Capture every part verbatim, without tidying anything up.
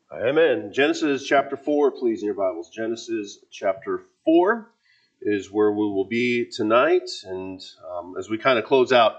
Amen. Genesis chapter four, please, in your Bibles. Genesis chapter four is where we will be tonight. And um, as we kind of close out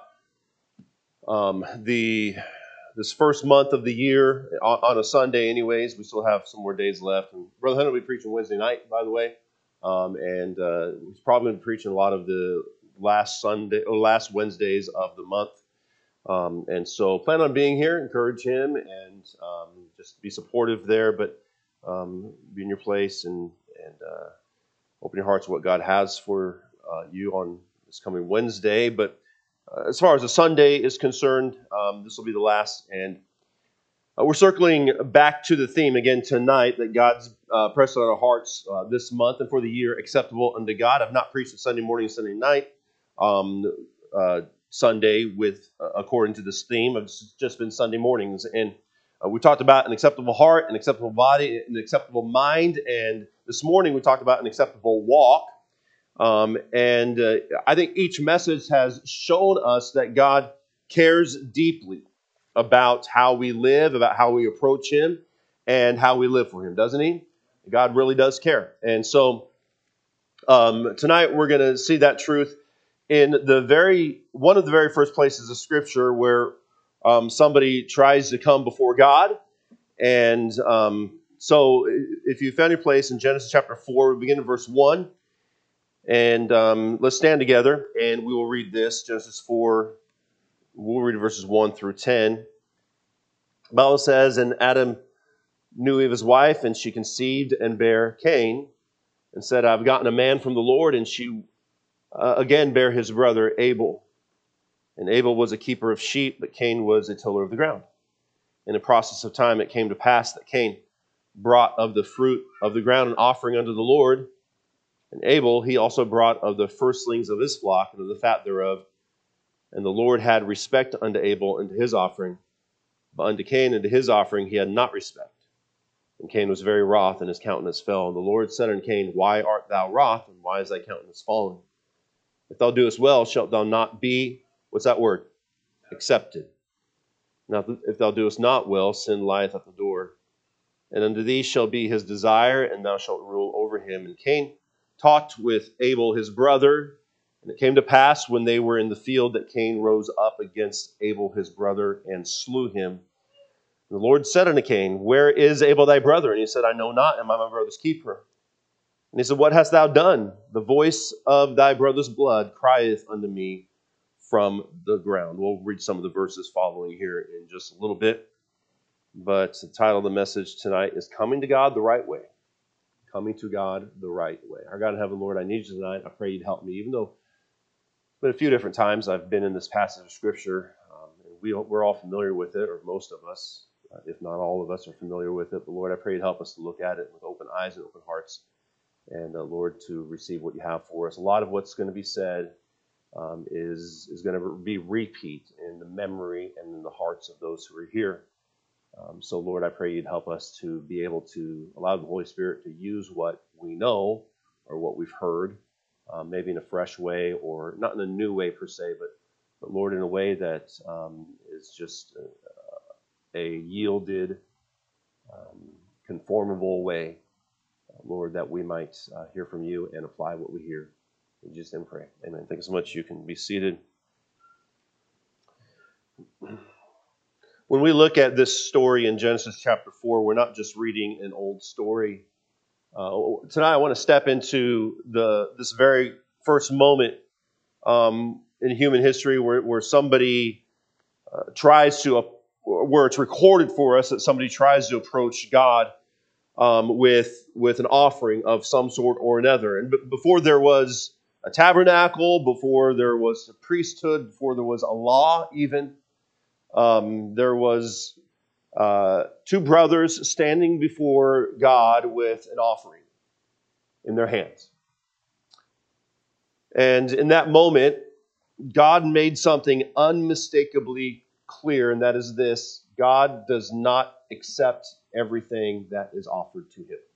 um, the this first month of the year on, on a Sunday, anyways, we still have some more days left. And Brother Hunter will be preaching Wednesday night, by the way. Um, and uh, he's probably going to be preaching a lot of the last Sunday or last Wednesdays of the month. Um, and so plan on being here, encourage him, and um, just be supportive there, but um, be in your place and, and uh, open your hearts to what God has for uh, you on this coming Wednesday. But uh, as far as the Sunday is concerned, um, this will be the last. And uh, we're circling back to the theme again tonight that God's uh, pressed on our hearts uh, this month and for the year acceptable unto God. I've not preached a Sunday morning and Sunday night. Um, uh, Sunday with uh, according to this theme. It's just been Sunday mornings, and uh, we talked about an acceptable heart, an acceptable body, an acceptable mind, and this morning we talked about an acceptable walk. Um, and uh, I think each message has shown us that God cares deeply about how we live, about how we approach Him, and how we live for Him, doesn't He? God really does care. And so um, tonight we're going to see that truth in the very one of the very first places of Scripture where um, somebody tries to come before God. And um, so if you found your place in Genesis chapter four, we begin in verse one. And um, let's stand together and we will read this, Genesis four. We'll read verses one through ten. The Bible says, and Adam knew Eve his wife, and she conceived and bare Cain, and said, I've gotten a man from the Lord, and she uh, again bare his brother Abel. And Abel was a keeper of sheep, but Cain was a tiller of the ground. In the process of time it came to pass that Cain brought of the fruit of the ground an offering unto the Lord. And Abel he also brought of the firstlings of his flock and of the fat thereof. And the Lord had respect unto Abel and to his offering, but unto Cain and to his offering he had not respect. And Cain was very wroth, and his countenance fell. And the Lord said unto Cain, Why art thou wroth, and why is thy countenance fallen? If thou doest well, shalt thou not be, what's that word? Accepted. Now, if thou doest not well, sin lieth at the door. And unto thee shall be his desire, and thou shalt rule over him. And Cain talked with Abel his brother. And it came to pass, when they were in the field, that Cain rose up against Abel his brother, and slew him. And the Lord said unto Cain, Where is Abel thy brother? And he said, I know not, am I my brother's keeper? And he said, What hast thou done? The voice of thy brother's blood crieth unto me from the ground. We'll read some of the verses following here in just a little bit. But the title of the message tonight is Coming to God the Right Way. Coming to God the Right Way. Our God in heaven, Lord, I need you tonight. I pray you'd help me. Even though it's been a few different times I've been in this passage of Scripture, um, and we, we're all familiar with it, or most of us, uh, if not all of us, are familiar with it. But Lord, I pray you'd help us to look at it with open eyes and open hearts. And uh, Lord, to receive what you have for us. A lot of what's going to be said um, is, is going to be repeat in the memory and in the hearts of those who are here. Um, so, Lord, I pray you'd help us to be able to allow the Holy Spirit to use what we know or what we've heard, uh, maybe in a fresh way or not in a new way per se, but, but Lord, in a way that um, is just a, a yielded, um, conformable way, uh, Lord, that we might uh, hear from you and apply what we hear. In Jesus' name pray. Amen. Thank you so much. You can be seated. When we look at this story in Genesis chapter four, we're not just reading an old story. Uh, tonight I want to step into the this very first moment um, in human history where, where somebody uh, tries to, uh, where it's recorded for us that somebody tries to approach God um, with, with an offering of some sort or another. And b- before there was a tabernacle, before there was a priesthood, before there was a law even, um, there was uh, two brothers standing before God with an offering in their hands. And in that moment, God made something unmistakably clear, and that is this: God does not accept everything that is offered to him.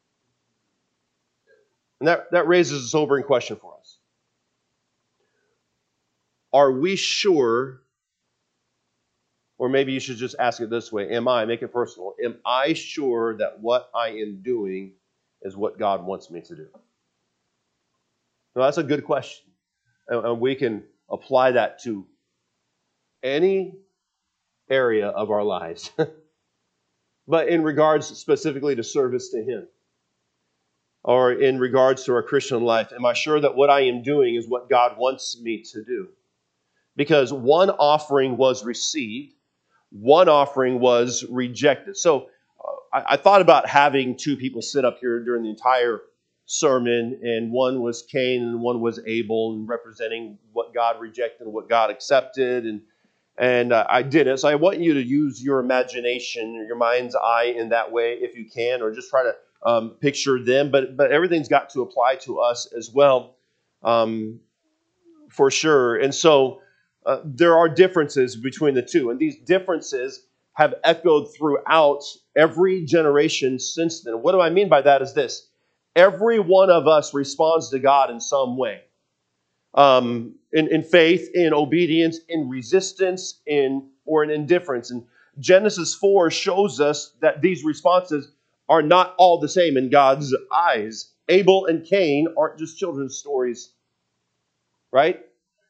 And that, that raises a sobering question for us. Are we sure, Or maybe you should just ask it this way. Am I, make it personal, am I sure that what I am doing is what God wants me to do? Now, that's a good question. And, and we can apply that to any area of our lives. But in regards specifically to service to Him, or in regards to our Christian life, am I sure that what I am doing is what God wants me to do? Because one offering was received, one offering was rejected. So uh, I, I thought about having two people sit up here during the entire sermon, and one was Cain and one was Abel, and representing what God rejected and what God accepted, and and uh, I did it. So I want you to use your imagination, your mind's eye in that way if you can, or just try to um, picture them. But but everything's got to apply to us as well, um, for sure. And so uh, there are differences between the two, and these differences have echoed throughout every generation since then. What do I mean by that is this: every one of us responds to God in some way. Um, in, in faith, in obedience, in resistance, in or in indifference. And Genesis four shows us that these responses are not all the same in God's eyes. Abel and Cain aren't just children's stories, right?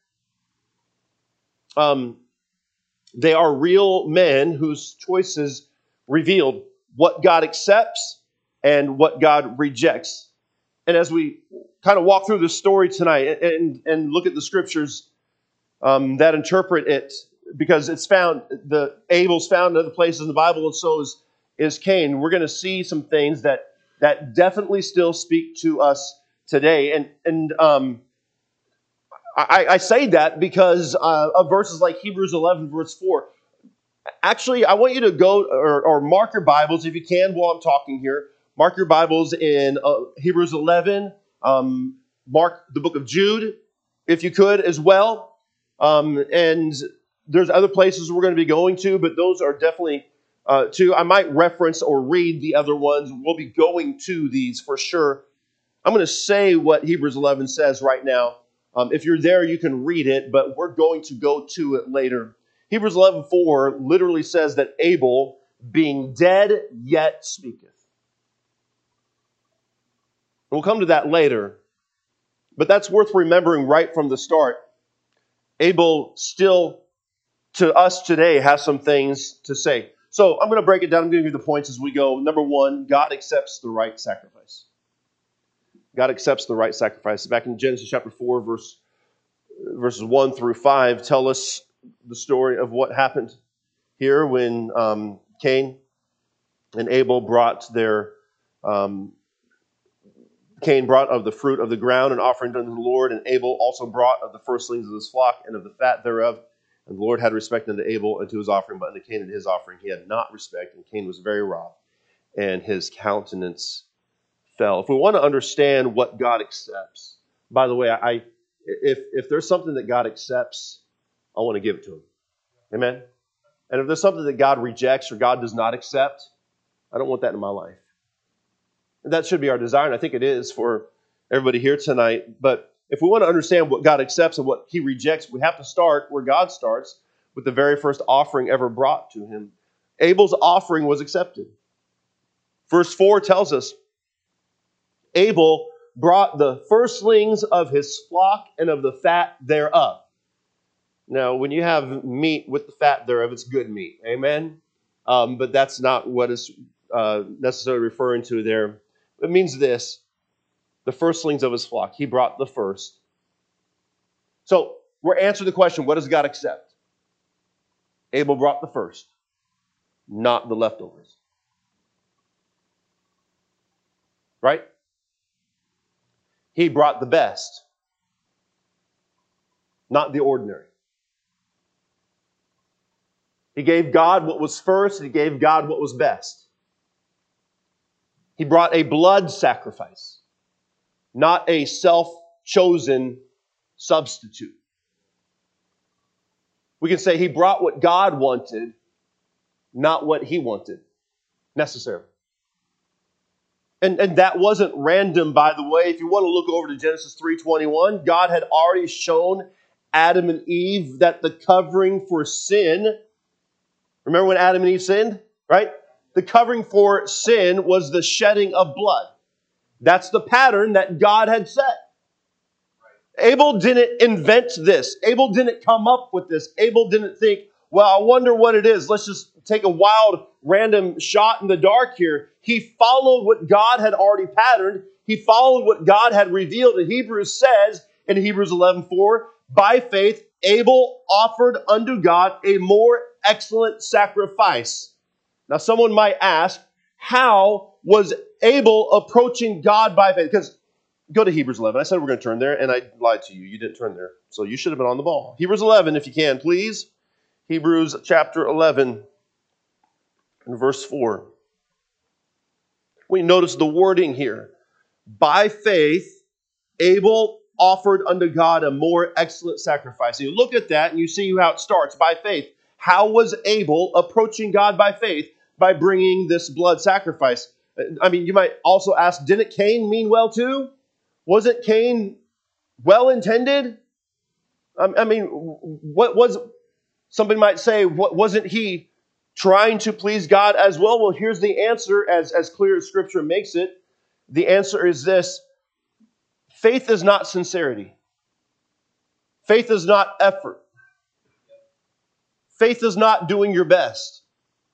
Um, they are real men whose choices revealed what God accepts and what God rejects. And as we kind of walk through the story tonight and, and look at the scriptures um, that interpret it, because it's found, the Abel's found in other places in the Bible, and so is, is Cain. We're going to see some things that that definitely still speak to us today. And and um, I, I say that because uh, of verses like Hebrews eleven, verse four. Actually, I want you to go or, or mark your Bibles if you can while I'm talking here. Mark your Bibles in uh, Hebrews eleven. Um, mark the book of Jude, if you could, as well. Um, and there's other places we're going to be going to, but those are definitely uh, two. I might reference or read the other ones. We'll be going to these for sure. I'm going to say what Hebrews eleven says right now. Um, if you're there, you can read it, but we're going to go to it later. Hebrews eleven four literally says that Abel, being dead, yet speaketh. We'll come to that later, but that's worth remembering right from the start. Abel still, to us today, has some things to say. So I'm going to break it down. I'm going to give you the points as we go. Number one, God accepts the right sacrifice. God accepts the right sacrifice. Back in Genesis chapter four, verse, verses one through five, tell us the story of what happened here when um, Cain and Abel brought their... Um, Cain brought of the fruit of the ground an offering unto the Lord, and Abel also brought of the firstlings of his flock and of the fat thereof. And the Lord had respect unto Abel and to his offering, but unto Cain and his offering he had not respect, and Cain was very wroth, and his countenance fell. If we want to understand what God accepts, by the way, I if if there's something that God accepts, I want to give it to him. Amen? And if there's something that God rejects or God does not accept, I don't want that in my life. That should be our desire, and I think it is for everybody here tonight. But if we want to understand what God accepts and what He rejects, we have to start where God starts, with the very first offering ever brought to Him. Abel's offering was accepted. Verse four tells us, Abel brought the firstlings of his flock and of the fat thereof. Now, when you have meat with the fat thereof, it's good meat. Amen? Um, but that's not what is uh, necessarily referring to there. It means this: the firstlings of his flock. He brought the first. So we're answering the question, what does God accept? Abel brought the first, not the leftovers. Right? He brought the best, not the ordinary. He gave God what was first, and he gave God what was best. He brought a blood sacrifice, not a self-chosen substitute. We can say he brought what God wanted, not what he wanted, necessarily. And, and that wasn't random, by the way. If you want to look over to Genesis three twenty-one, God had already shown Adam and Eve that the covering for sin Remember when Adam and Eve sinned, right? The covering for sin was the shedding of blood. That's the pattern that God had set. Abel didn't invent this. Abel didn't come up with this. Abel didn't think, well, I wonder what it is. Let's just take a wild, random shot in the dark here. He followed what God had already patterned. He followed what God had revealed. And Hebrews says in Hebrews eleven four, by faith, Abel offered unto God a more excellent sacrifice. Now, someone might ask, how was Abel approaching God by faith? Because go to Hebrews eleven. I said we're going to turn there, and I lied to you. You didn't turn there. So you should have been on the ball. Hebrews eleven, if you can, please. Hebrews chapter eleven and verse four. We notice the wording here. By faith, Abel offered unto God a more excellent sacrifice. And you look at that, and you see how it starts. By faith. How was Abel approaching God by faith? By bringing this blood sacrifice. I mean, you might also ask, didn't Cain mean well too? Wasn't Cain well-intended? I mean, what was, somebody might say, what, wasn't he trying to please God as well? Well, here's the answer as, as clear as Scripture makes it. The answer is this. Faith is not sincerity. Faith is not effort. Faith is not doing your best.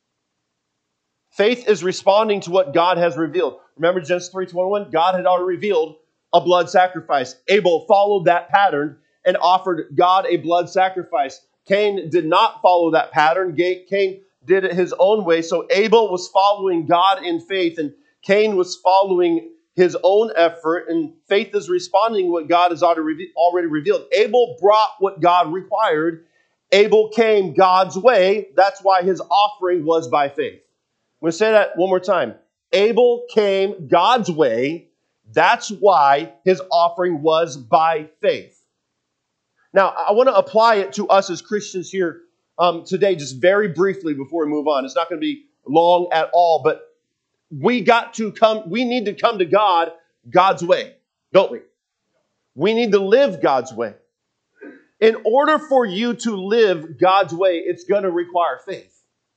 Faith is responding to what God has revealed. Remember Genesis three twenty-one? God had already revealed a blood sacrifice. Abel followed that pattern and offered God a blood sacrifice. Cain did not follow that pattern. Cain did it his own way. So Abel was following God in faith, and Cain was following his own effort, and faith is responding to what God has already revealed. Abel brought what God required. Abel came God's way. That's why his offering was by faith. I'm going to say that one more time. Abel came God's way. That's why his offering was by faith. Now, I want to apply it to us as Christians here um, today, just very briefly before we move on. It's not going to be long at all, but we got to come, we need to come to God God's way, don't we? We need to live God's way. In order for you to live God's way, it's going to require faith.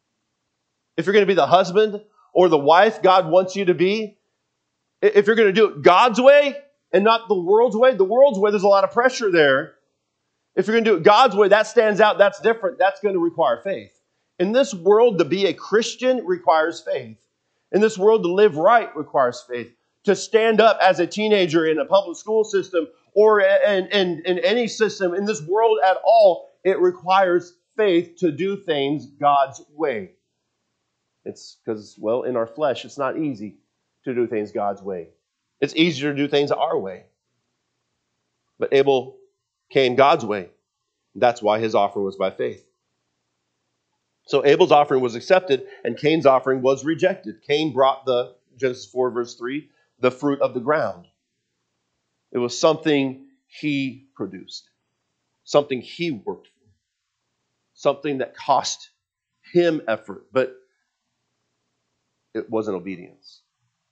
If you're going to be the husband or the wife God wants you to be, if you're going to do it God's way and not the world's way, the world's way, there's a lot of pressure there. If you're going to do it God's way, that stands out, that's different. That's going to require faith. In this world, to be a Christian requires faith. In this world, to live right requires faith. To stand up as a teenager in a public school system or in, in, in any system in this world at all, it requires faith to do things God's way. It's because, well, in our flesh, it's not easy to do things God's way. It's easier to do things our way. But Abel came God's way. That's why his offering was by faith. So Abel's offering was accepted and Cain's offering was rejected. Cain brought the, Genesis four verse three, the fruit of the ground. It was something he produced. Something he worked for. Something that cost him effort. But it wasn't obedience.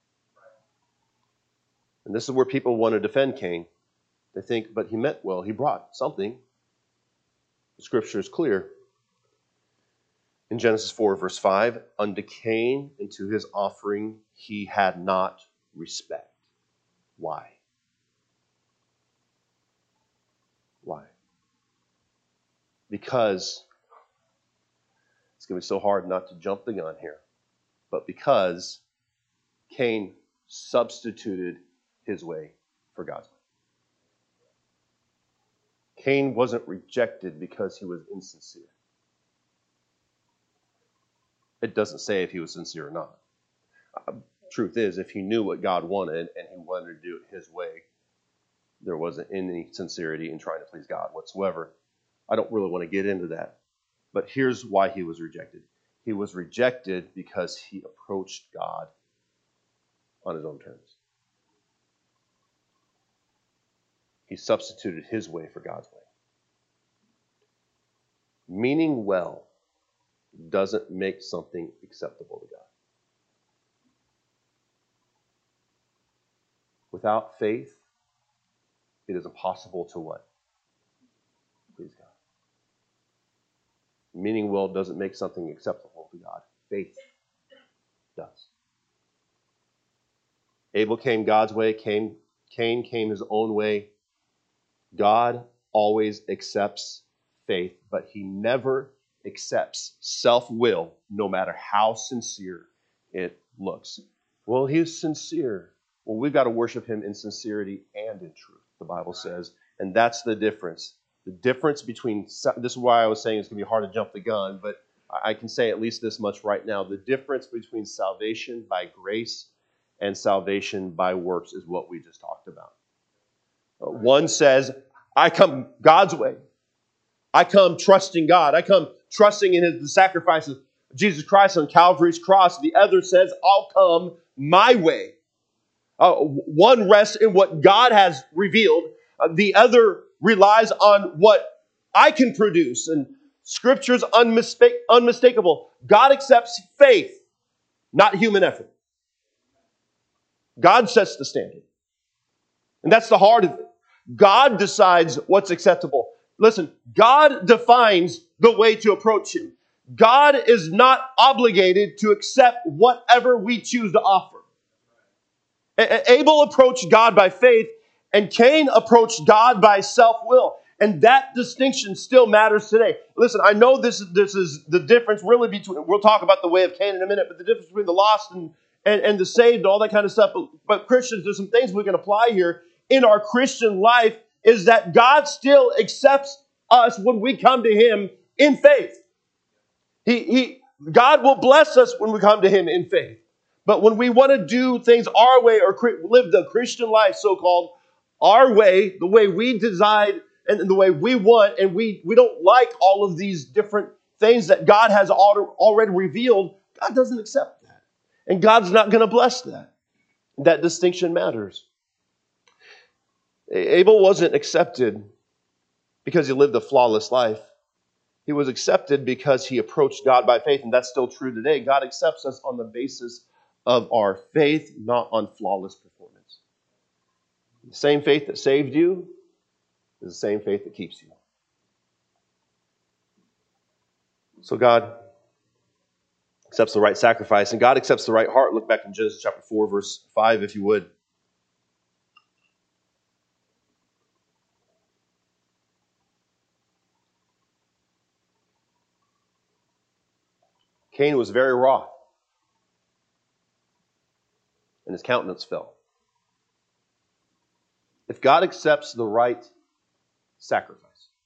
And this is where people want to defend Cain. They think, but he meant well. He brought something. The Scripture is clear. In Genesis four, verse five, unto Cain and to his offering he had not respect. Why? Why? Because, it's going to be so hard not to jump the gun here, but because Cain substituted his way for God's way. Cain wasn't rejected because he was insincere. It doesn't say if he was sincere or not. Uh, truth is, if he knew what God wanted and he wanted to do it his way, there wasn't any sincerity in trying to please God whatsoever. I don't really want to get into that. But here's why he was rejected. He was rejected because he approached God on his own terms. He substituted his way for God's way. Meaning well doesn't make something acceptable to God. Without faith, it is impossible to what? Please God. Meaning will doesn't make something acceptable to God. Faith does. Abel came God's way. Cain, Cain came his own way. God always accepts faith, but he never accepts self-will, no matter how sincere it looks. Well, he's sincere. Well, we've got to worship him in sincerity and in truth, the Bible says. And that's the difference. The difference between, this is why I was saying it's going to be hard to jump the gun, but I can say at least this much right now. The difference between salvation by grace and salvation by works is what we just talked about. One says, I come God's way. I come trusting God. I come trusting in his, the sacrifice of Jesus Christ on Calvary's cross. The other says, I'll come my way. Uh, one rests in what God has revealed. Uh, the other relies on what I can produce. And Scripture's unmistake, unmistakable. God accepts faith, not human effort. God sets the standard. And that's the heart of it. God decides what's acceptable. Listen, God defines the way to approach him. God is not obligated to accept whatever we choose to offer. Abel approached God by faith, and Cain approached God by self-will. And that distinction still matters today. Listen, I know this, this is the difference really between, we'll talk about the way of Cain in a minute, but the difference between the lost and, and, and the saved and all that kind of stuff. But, but Christians, there's some things we can apply here in our Christian life, is that God still accepts us when we come to him in faith. He, he, God will bless us when we come to him in faith. But when we want to do things our way or live the Christian life, so-called, our way, the way we decide and the way we want, and we, we don't like all of these different things that God has already revealed, God doesn't accept that. And God's not going to bless that. That distinction matters. Abel wasn't accepted because he lived a flawless life. He was accepted because he approached God by faith, and that's still true today. God accepts us on the basis of our faith, not on flawless performance. The same faith that saved you is the same faith that keeps you. So God accepts the right sacrifice, and God accepts the right heart. Look back in Genesis chapter four, verse five, if you would. Cain was very wroth, and his countenance fell. If God accepts the right sacrifice,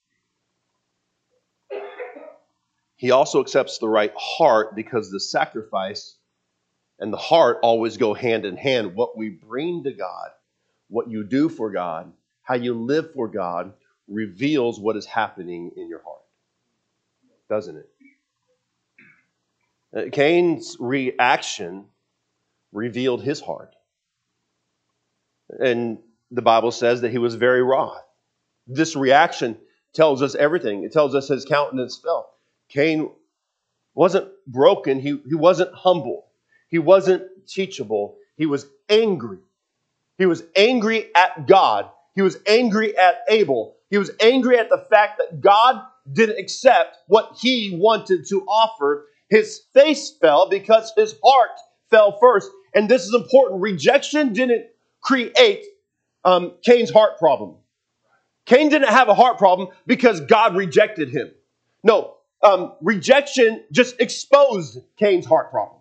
he also accepts the right heart, because the sacrifice and the heart always go hand in hand. What we bring to God, what you do for God, how you live for God, reveals what is happening in your heart. Doesn't it? Cain's reaction revealed his heart. And the Bible says that he was very wroth. This reaction tells us everything. It tells us his countenance fell. Cain wasn't broken. He, he wasn't humble. He wasn't teachable. He was angry. He was angry at God. He was angry at Abel. He was angry at the fact that God didn't accept what he wanted to offer. His face fell because his heart fell first. And this is important. Rejection didn't create um, Cain's heart problem. Cain didn't have a heart problem because God rejected him. No, um, rejection just exposed Cain's heart problem.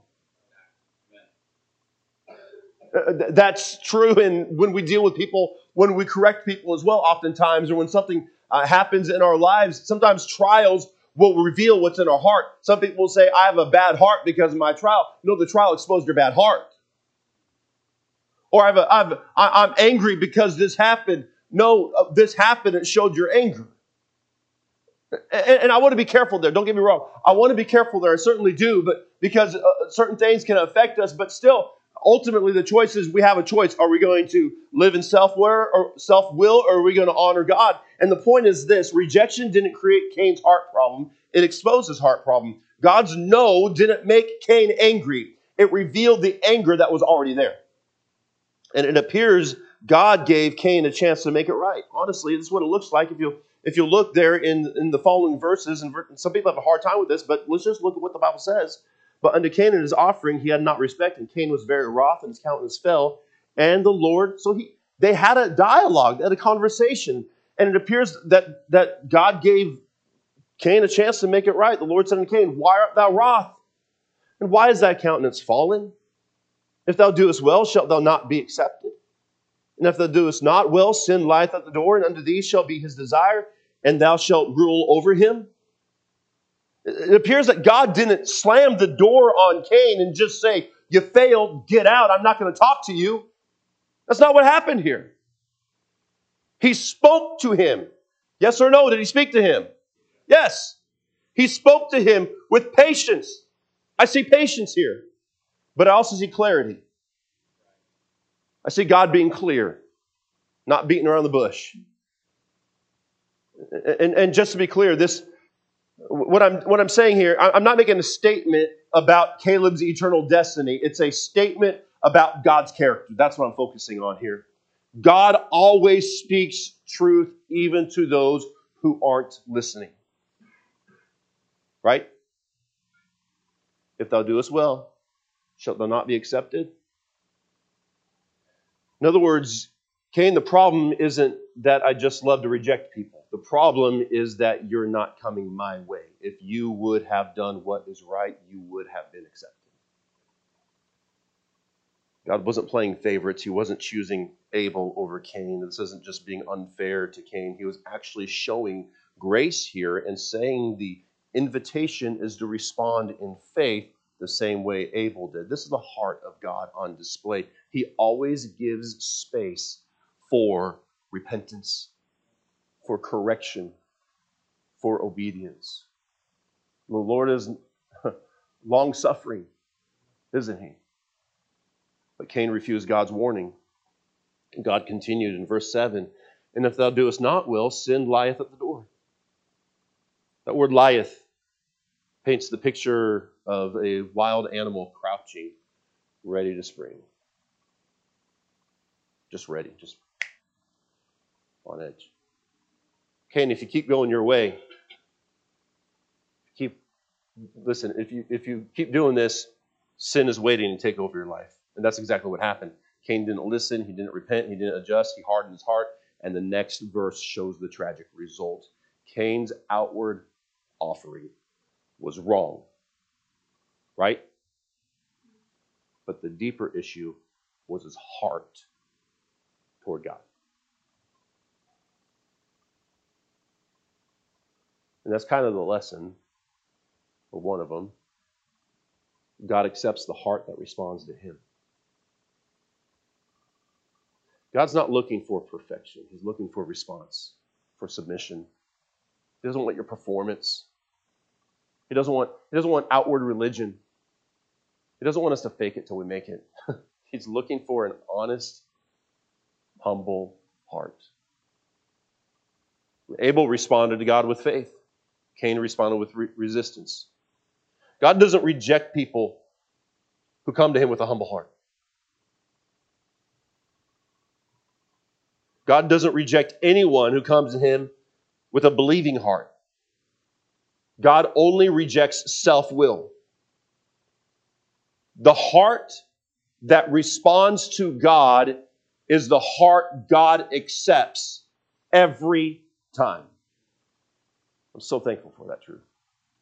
Uh, that's true in when we deal with people, when we correct people as well, oftentimes, or when something uh, happens in our lives. Sometimes trials will reveal what's in our heart. Some people will say, I have a bad heart because of my trial. No, the trial exposed your bad heart. Or I have a, I have a, I, I'm angry because this happened. No, uh, this happened. It showed your anger. And, and I want to be careful there. Don't get me wrong. I want to be careful there. I certainly do, but because uh, certain things can affect us. But still, ultimately, the choice is we have a choice. Are we going to live in self-will or self-will, or are we going to honor God? And the point is this: rejection didn't create Cain's heart problem. It exposed his heart problem. God's no didn't make Cain angry. It revealed the anger that was already there. And it appears God gave Cain a chance to make it right. Honestly, this is what it looks like if you If you look there in, in the following verses, and some people have a hard time with this, but let's just look at what the Bible says. But unto Cain and his offering he had not respect, and Cain was very wroth, and his countenance fell. And the Lord, so he they had a dialogue, they had a conversation, and it appears that, that God gave Cain a chance to make it right. The Lord said unto Cain, why art thou wroth? And why is thy countenance fallen? If thou doest well, shalt thou not be accepted? And if thou doest not well, sin lieth at the door, and unto thee shall be his desire, and thou shalt rule over him. It appears that God didn't slam the door on Cain and just say, you failed, get out, I'm not going to talk to you. That's not what happened here. He spoke to him. Yes or no? Did he speak to him? Yes. He spoke to him with patience. I see patience here, but I also see clarity. I see God being clear, not beating around the bush. And, and just to be clear, this what I'm what I'm saying here, I'm not making a statement about Caleb's eternal destiny. It's a statement about God's character. That's what I'm focusing on here. God always speaks truth even to those who aren't listening. Right? If thou doest well, shalt thou not be accepted? In other words, Cain, the problem isn't that I just love to reject people. The problem is that you're not coming my way. If you would have done what is right, you would have been accepted. God wasn't playing favorites. He wasn't choosing Abel over Cain. This isn't just being unfair to Cain. He was actually showing grace here and saying the invitation is to respond in faith the same way Abel did. This is the heart of God on display. He always gives space for repentance, for correction, for obedience. The Lord is long-suffering, isn't he? But Cain refused God's warning. God continued in verse seven, and if thou doest not well, sin lieth at the door. That word lieth paints the picture of a wild animal crouching, ready to spring. Just ready, just on edge. Cain, if you keep going your way, keep listen, if you if you keep doing this, sin is waiting to take over your life. And that's exactly what happened. Cain didn't listen, he didn't repent, he didn't adjust, he hardened his heart, and the next verse shows the tragic result. Cain's outward offering was wrong, right? But the deeper issue was his heart toward God. And that's kind of the lesson, or one of them. God accepts the heart that responds to him. God's not looking for perfection. He's looking for response, for submission. He doesn't want your performance. He doesn't want, he doesn't want outward religion. He doesn't want us to fake it till we make it. He's looking for an honest, humble heart. Abel responded to God with faith. Cain responded with re- resistance. God doesn't reject people who come to him with a humble heart. God doesn't reject anyone who comes to him with a believing heart. God only rejects self-will. The heart that responds to God is the heart God accepts every time. I'm so thankful for that truth.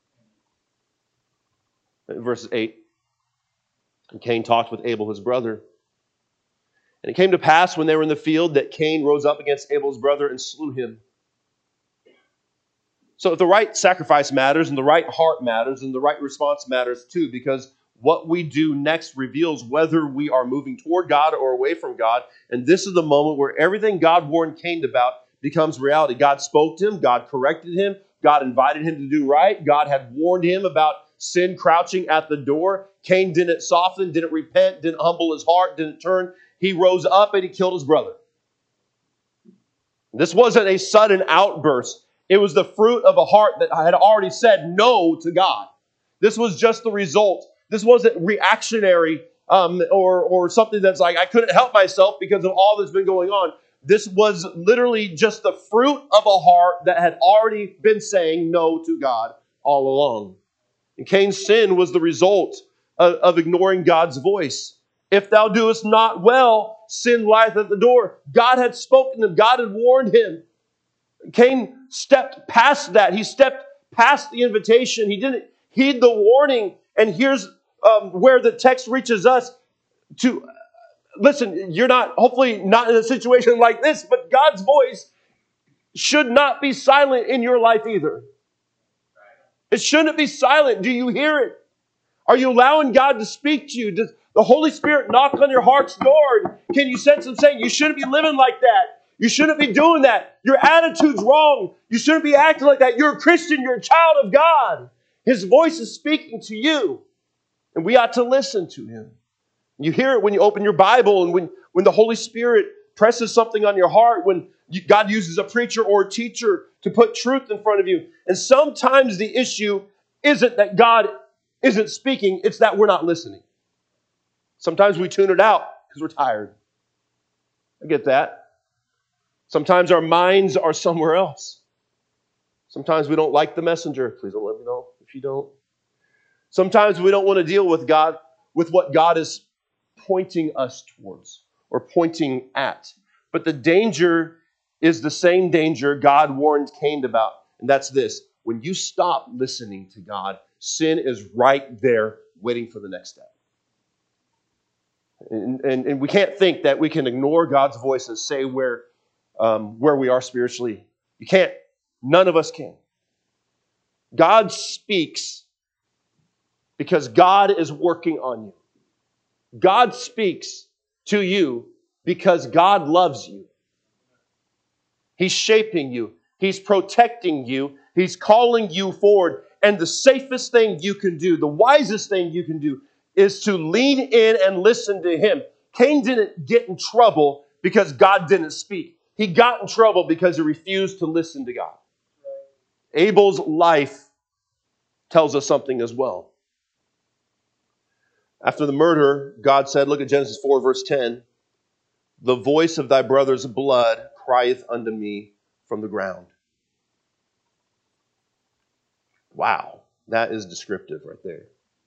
Verse eight, and Cain talked with Abel his brother. And it came to pass when they were in the field that Cain rose up against Abel's brother and slew him. So if the right sacrifice matters and the right heart matters and the right response matters too, because what we do next reveals whether we are moving toward God or away from God. And this is the moment where everything God warned Cain about becomes reality. God spoke to him. God corrected him. God invited him to do right. God had warned him about sin crouching at the door. Cain didn't soften, didn't repent, didn't humble his heart, didn't turn. He rose up and he killed his brother. This wasn't a sudden outburst. It was the fruit of a heart that had already said no to God. This was just the result. This wasn't reactionary um, or, or something that's like, I couldn't help myself because of all that's been going on. This was literally just the fruit of a heart that had already been saying no to God all along. And Cain's sin was the result of, of ignoring God's voice. If thou doest not well, sin lieth at the door. God had spoken to him. God had warned him. Cain stepped past that. He stepped past the invitation. He didn't heed the warning. And here's um, where the text reaches us to, listen, you're not, hopefully not in a situation like this, but God's voice should not be silent in your life either. It shouldn't be silent. Do you hear it? Are you allowing God to speak to you? Does the Holy Spirit knock on your heart's door? Can you sense Him saying, you shouldn't be living like that? You shouldn't be doing that. Your attitude's wrong. You shouldn't be acting like that. You're a Christian. You're a child of God. His voice is speaking to you. And we ought to listen to Him. You hear it when you open your Bible and when, when the Holy Spirit presses something on your heart, when you, God uses a preacher or a teacher to put truth in front of you. And sometimes the issue isn't that God isn't speaking, it's that we're not listening. Sometimes we tune it out because we're tired. I get that. Sometimes our minds are somewhere else. Sometimes we don't like the messenger. Please don't let me know if you don't. Sometimes we don't want to deal with God, with what God is pointing us towards or pointing at. But the danger is the same danger God warned Cain about. And that's this. When you stop listening to God, sin is right there waiting for the next step. And, and, and we can't think that we can ignore God's voice and say where, um, where we are spiritually. You can't. None of us can. God speaks because God is working on you. God speaks to you because God loves you. He's shaping you. He's protecting you. He's calling you forward. And the safest thing you can do, the wisest thing you can do, is to lean in and listen to Him. Cain didn't get in trouble because God didn't speak. He got in trouble because he refused to listen to God. Abel's life tells us something as well. After the murder, God said, look at Genesis four, verse ten, the voice of thy brother's blood crieth unto me from the ground. Wow, that is descriptive right there.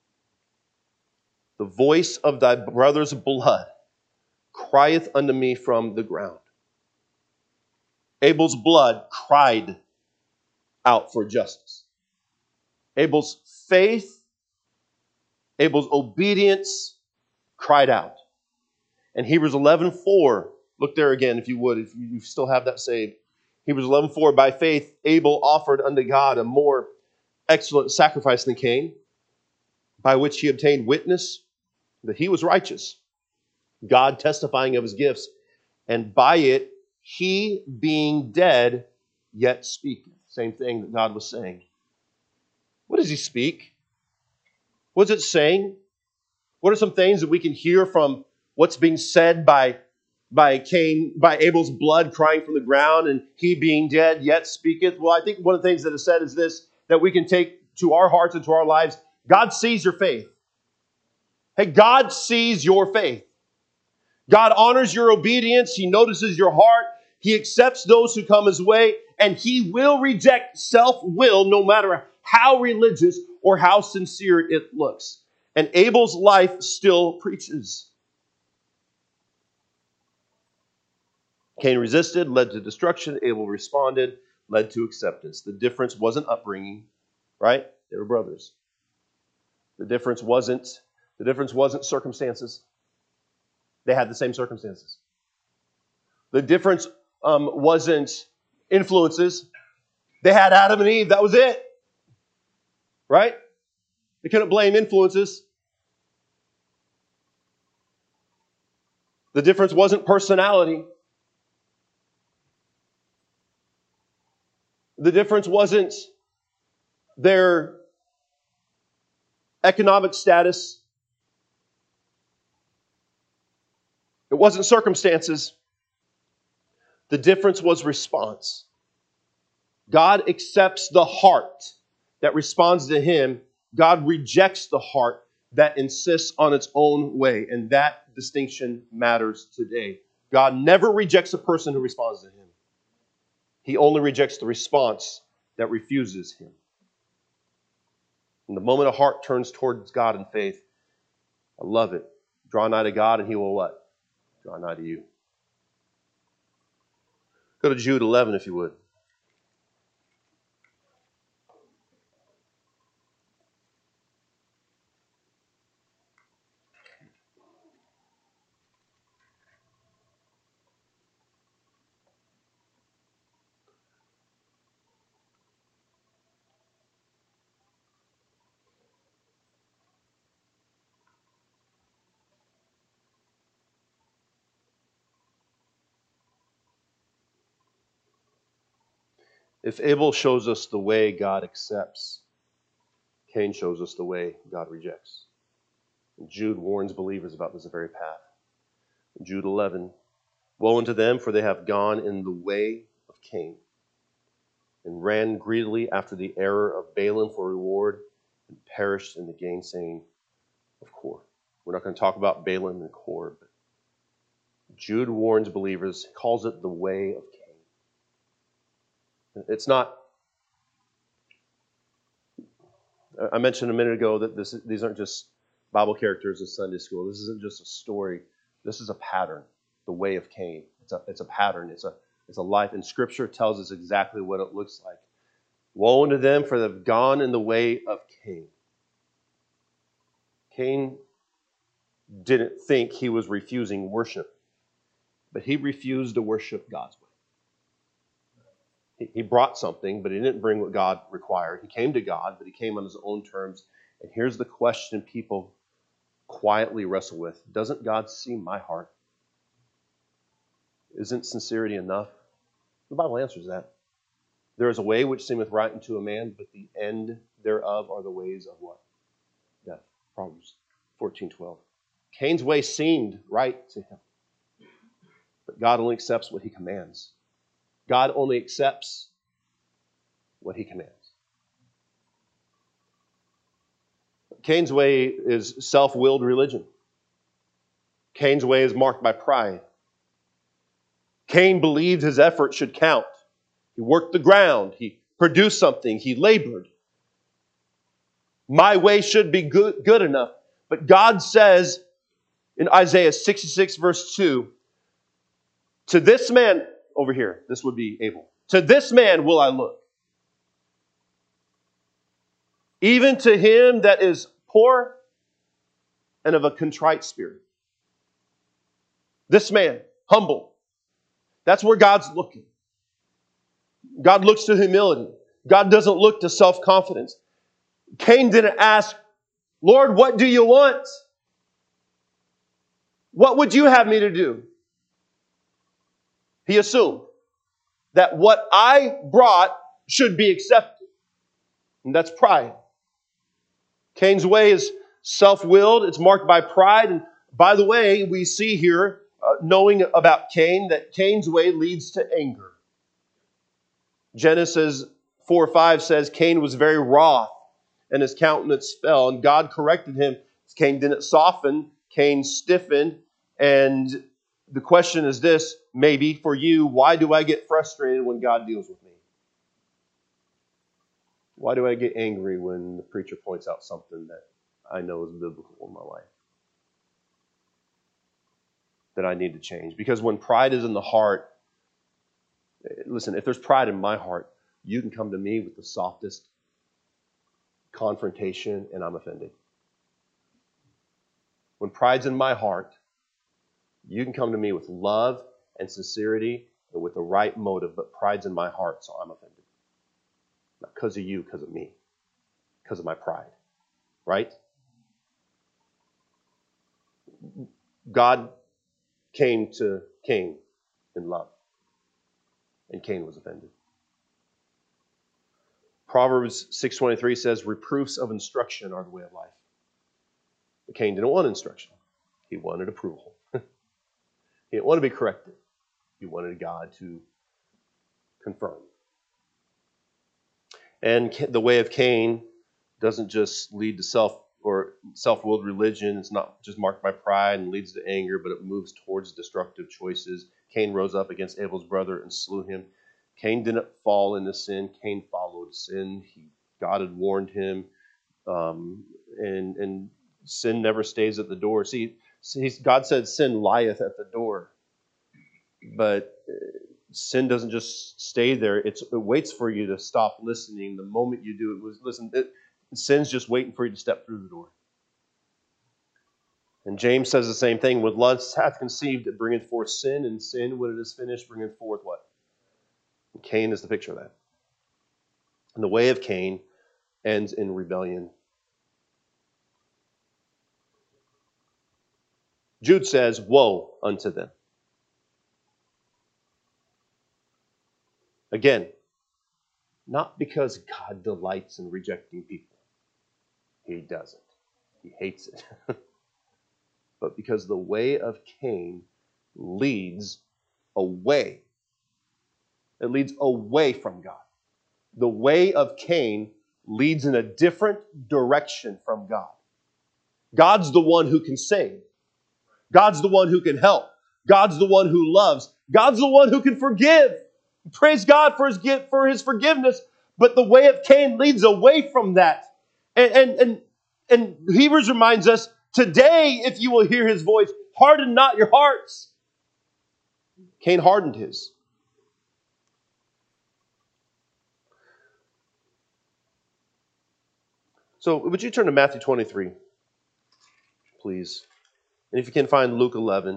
The voice of thy brother's blood crieth unto me from the ground. Abel's blood cried out for justice. Abel's faith, Abel's obedience cried out. And Hebrews eleven four, look there again if you would, if you still have that saved. Hebrews eleven four, by faith Abel offered unto God a more excellent sacrifice than Cain, by which he obtained witness that he was righteous, God testifying of his gifts, and by it he being dead yet speaketh. Same thing that God was saying. What does he speak? What's it saying? What are some things that we can hear from what's being said by, by Cain, by Abel's blood crying from the ground and he being dead yet speaketh? Well, I think one of the things that is said is this, that we can take to our hearts and to our lives. God sees your faith. Hey, God sees your faith. God honors your obedience. He notices your heart. He accepts those who come His way, and He will reject self-will no matter how religious or how sincere it looks. And Abel's life still preaches. Cain resisted, led to destruction. Abel responded, led to acceptance. The difference wasn't upbringing, right? They were brothers. The difference wasn't, the difference wasn't circumstances. They had the same circumstances. The difference um, wasn't influences. They had Adam and Eve. That was it. Right? They couldn't blame influences. The difference wasn't personality. The difference wasn't their economic status. It wasn't circumstances. The difference was response. God accepts the heart that responds to Him. God rejects the heart that insists on its own way. And that distinction matters today. God never rejects a person who responds to him. He only rejects the response that refuses him. And the moment a heart turns towards God in faith, I love it. Draw nigh to God and he will what? Draw nigh to you. Go to Jude eleven if you would. If Abel shows us the way God accepts, Cain shows us the way God rejects. And Jude warns believers about this very path. In Jude eleven, woe unto them, for they have gone in the way of Cain, and ran greedily after the error of Balaam for reward, and perished in the gainsaying of Kor. We're not going to talk about Balaam and Kor, but Jude warns believers, calls it the way of Cain. It's not, I mentioned a minute ago that this, these aren't just Bible characters in Sunday school. This isn't just a story. This is a pattern, the way of Cain. It's a, it's a pattern. It's a, it's a life. And Scripture tells us exactly what it looks like. Woe unto them, for they've gone in the way of Cain. Cain didn't think he was refusing worship, but he refused to worship God's way. He brought something, but he didn't bring what God required. He came to God, but he came on his own terms. And here's the question people quietly wrestle with. Doesn't God see my heart? Isn't sincerity enough? The Bible answers that. There is a way which seemeth right unto a man, but the end thereof are the ways of what? Death. Proverbs fourteen twelve. Cain's way seemed right to him, but God only accepts what he commands. God only accepts what he commands. Cain's way is self-willed religion. Cain's way is marked by pride. Cain believed his effort should count. He worked the ground. He produced something. He labored. My way should be good, good enough. But God says in Isaiah sixty-six verse two, to this man, over here, this would be Abel, to this man will I look. Even to him that is poor and of a contrite spirit. This man, humble. That's where God's looking. God looks to humility. God doesn't look to self-confidence. Cain didn't ask, Lord, what do you want? What would you have me to do? He assumed that what I brought should be accepted. And that's pride. Cain's way is self-willed. It's marked by pride. And by the way, we see here, uh, knowing about Cain, that Cain's way leads to anger. Genesis four five says Cain was very wroth and his countenance fell. And God corrected him. Cain didn't soften. Cain stiffened. And the question is this, maybe for you, why do I get frustrated when God deals with me? Why do I get angry when the preacher points out something that I know is biblical in my life? That I need to change. Because when pride is in the heart, listen, if there's pride in my heart, you can come to me with the softest confrontation and I'm offended. When pride's in my heart, you can come to me with love and sincerity and with the right motive, but pride's in my heart, so I'm offended. Not because of you, because of me. Because of my pride. Right? God came to Cain in love. And Cain was offended. Proverbs six twenty-three says, reproofs of instruction are the way of life. But Cain didn't want instruction. He wanted approval. He didn't want to be corrected. He wanted God to confirm. And the way of Cain doesn't just lead to self, or self-willed religion. It's not just marked by pride and leads to anger, but it moves towards destructive choices. Cain rose up against Abel's brother and slew him. Cain didn't fall into sin. Cain followed sin. He, God had warned him, um, and and sin never stays at the door. See, see, God said sin lieth at the door, but sin doesn't just stay there. It's, it waits for you to stop listening. The moment you do it, was listen. It, sin's just waiting for you to step through the door. And James says the same thing. With lust hath conceived, it bringeth forth sin, and sin, when it is finished, bringeth forth what? And Cain is the picture of that. And the way of Cain ends in rebellion. Jude says, woe unto them. Again, not because God delights in rejecting people. He doesn't. He hates it. But because the way of Cain leads away. It leads away from God. The way of Cain leads in a different direction from God. God's the one who can save. God's the one who can help. God's the one who loves. God's the one who can forgive. Praise God for his gift, for his forgiveness. But the way of Cain leads away from that. And, and, and, and Hebrews reminds us, today, if you will hear his voice, harden not your hearts. Cain hardened his. So would you turn to Matthew twenty-three, please? And if you can find Luke eleven.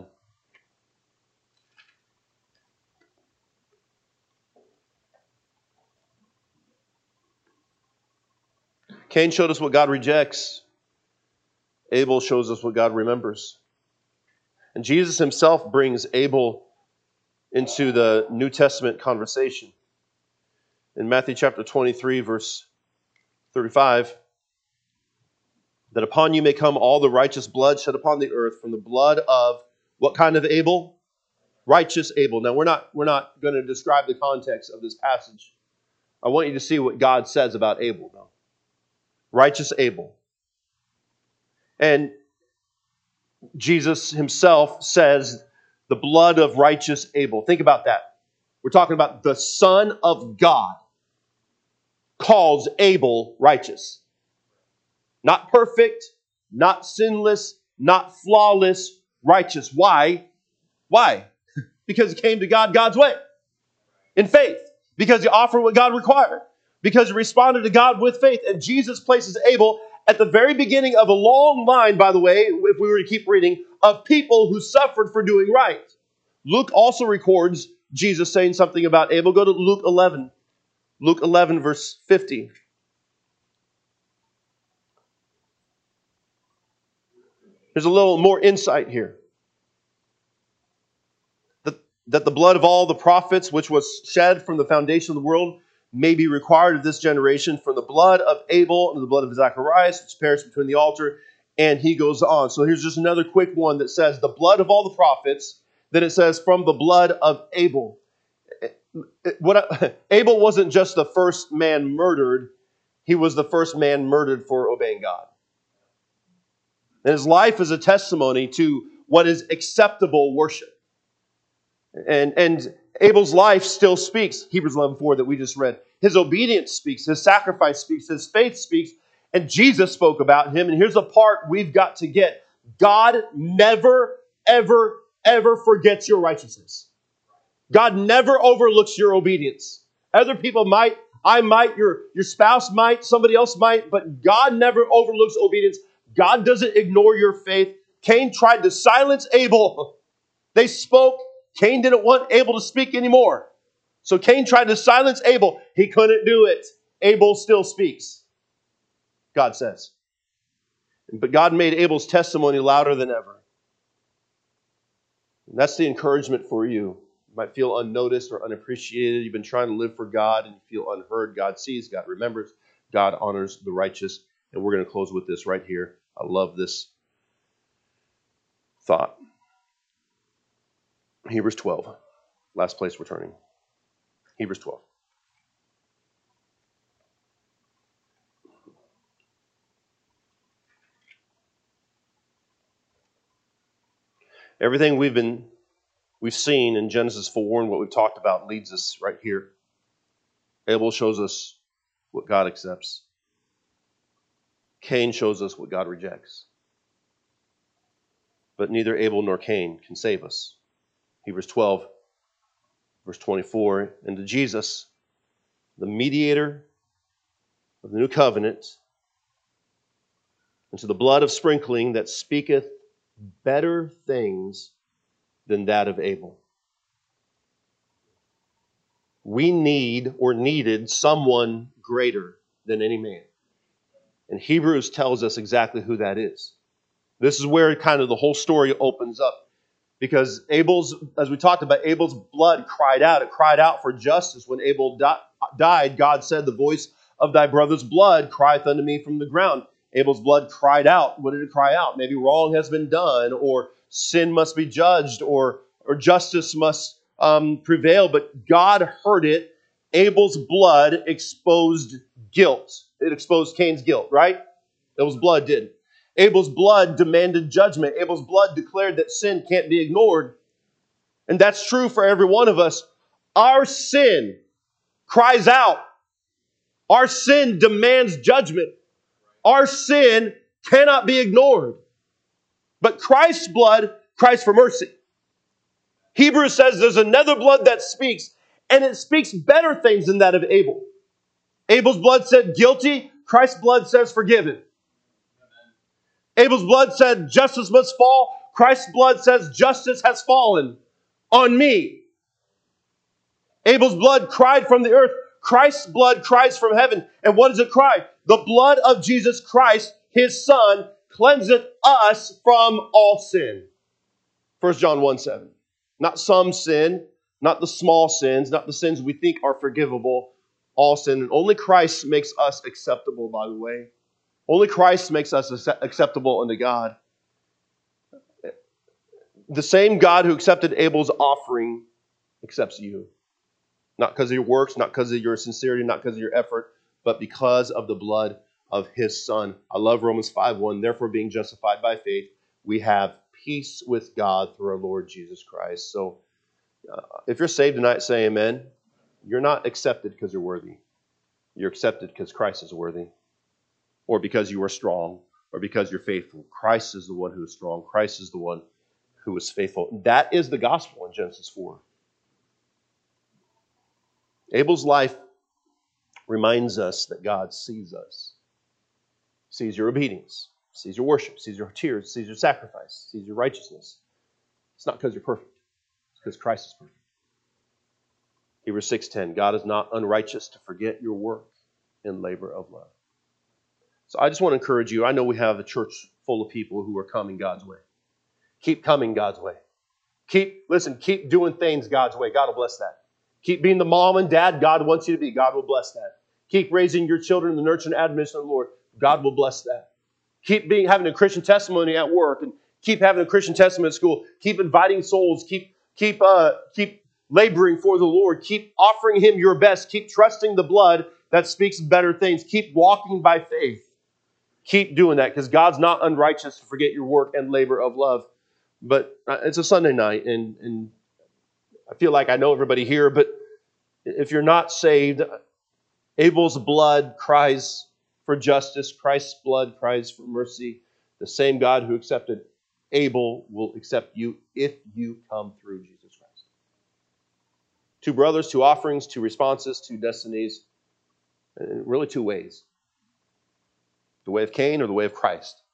Cain showed us what God rejects. Abel shows us what God remembers. And Jesus himself brings Abel into the New Testament conversation. In Matthew chapter twenty-three, verse thirty-five, that upon you may come all the righteous blood shed upon the earth from the blood of what kind of Abel? Righteous Abel. Now, we're not, we're not going to describe the context of this passage. I want you to see what God says about Abel, though. Righteous Abel. And Jesus himself says the blood of righteous Abel. Think about that. We're talking about the Son of God calls Abel righteous. Not perfect, not sinless, not flawless, righteous. Why? Why? Because he came to God God's way. In faith. Because he offered what God required. Because he responded to God with faith. And Jesus places Abel at the very beginning of a long line, by the way, if we were to keep reading, of people who suffered for doing right. Luke also records Jesus saying something about Abel. Go to Luke eleven. Luke eleven, verse fifty. There's a little more insight here. That, that the blood of all the prophets, which was shed from the foundation of the world, may be required of this generation, from the blood of Abel and the blood of Zacharias, which perished between the altar. And he goes on. So here's just another quick one that says the blood of all the prophets. Then it says from the blood of Abel. What, Abel wasn't just the first man murdered. He was the first man murdered for obeying God. And his life is a testimony to what is acceptable worship. And, and Abel's life still speaks, Hebrews eleven four that we just read. His obedience speaks, his sacrifice speaks, his faith speaks, and Jesus spoke about him. And here's a part we've got to get. God never, ever, ever forgets your righteousness. God never overlooks your obedience. Other people might, I might, your, your spouse might, somebody else might, but God never overlooks obedience. God doesn't ignore your faith. Cain tried to silence Abel. They spoke. Cain didn't want Abel to speak anymore. So Cain tried to silence Abel. He couldn't do it. Abel still speaks, God says. But God made Abel's testimony louder than ever. And that's the encouragement for you. You might feel unnoticed or unappreciated. You've been trying to live for God and you feel unheard. God sees, God remembers, God honors the righteous. And we're going to close with this right here. I love this thought. Hebrews twelve. Last place we're turning. Hebrews twelve. Everything we've been we've seen in Genesis four and what we've talked about leads us right here. Abel shows us what God accepts. Cain shows us what God rejects. But neither Abel nor Cain can save us. Hebrews twelve, verse twenty-four, and to Jesus, the mediator of the new covenant, and to the blood of sprinkling that speaketh better things than that of Abel. We need or needed someone greater than any man. And Hebrews tells us exactly who that is. This is where kind of the whole story opens up. Because Abel's, as we talked about, Abel's blood cried out. It cried out for justice. When Abel di- died, God said, the voice of thy brother's blood crieth unto me from the ground. Abel's blood cried out. What did it cry out? Maybe wrong has been done, or sin must be judged, or, or justice must um, prevail. But God heard it. Abel's blood exposed guilt. It exposed Cain's guilt, right? Abel's blood did. Abel's blood demanded judgment. Abel's blood declared that sin can't be ignored. And that's true for every one of us. Our sin cries out. Our sin demands judgment. Our sin cannot be ignored. But Christ's blood cries for mercy. Hebrews says there's another blood that speaks, and it speaks better things than that of Abel. Abel's blood said guilty. Christ's blood says forgiven. Abel's blood said justice must fall. Christ's blood says justice has fallen on me. Abel's blood cried from the earth. Christ's blood cries from heaven. And what does it cry? The blood of Jesus Christ, his Son, cleanseth us from all sin. First John one seven. Not some sin, not the small sins, not the sins we think are forgivable. All sin. And only Christ makes us acceptable, by the way. Only Christ makes us acceptable unto God. The same God who accepted Abel's offering accepts you. Not because of your works, not because of your sincerity, not because of your effort, but because of the blood of his Son. I love Romans five one. Therefore, being justified by faith, we have peace with God through our Lord Jesus Christ. So, uh, if you're saved tonight, say amen. You're not accepted because you're worthy. You're accepted because Christ is worthy. Or because you are strong, or because you're faithful. Christ is the one who is strong. Christ is the one who is faithful. That is the gospel in Genesis four. Abel's life reminds us that God sees us. Sees your obedience, sees your worship, sees your tears, sees your sacrifice, sees your righteousness. It's not because you're perfect. It's because Christ is perfect. Hebrews six ten, God is not unrighteous to forget your work and labor of love. So I just want to encourage you. I know we have a church full of people who are coming God's way. Keep coming God's way. Keep, listen, keep doing things God's way. God will bless that. Keep being the mom and dad God wants you to be. God will bless that. Keep raising your children in the nurture and admonition of the Lord. God will bless that. Keep being having a Christian testimony at work, and keep having a Christian testimony at school. Keep inviting souls. Keep, keep, uh, keep laboring for the Lord. Keep offering Him your best. Keep trusting the blood that speaks better things. Keep walking by faith. Keep doing that, because God's not unrighteous to forget your work and labor of love. But it's a Sunday night, and, and I feel like I know everybody here, but if you're not saved, Abel's blood cries for justice. Christ's blood cries for mercy. The same God who accepted Abel will accept you if you come through Jesus Christ. Two brothers, two offerings, two responses, two destinies, and really two ways. The way of Cain or the way of Christ.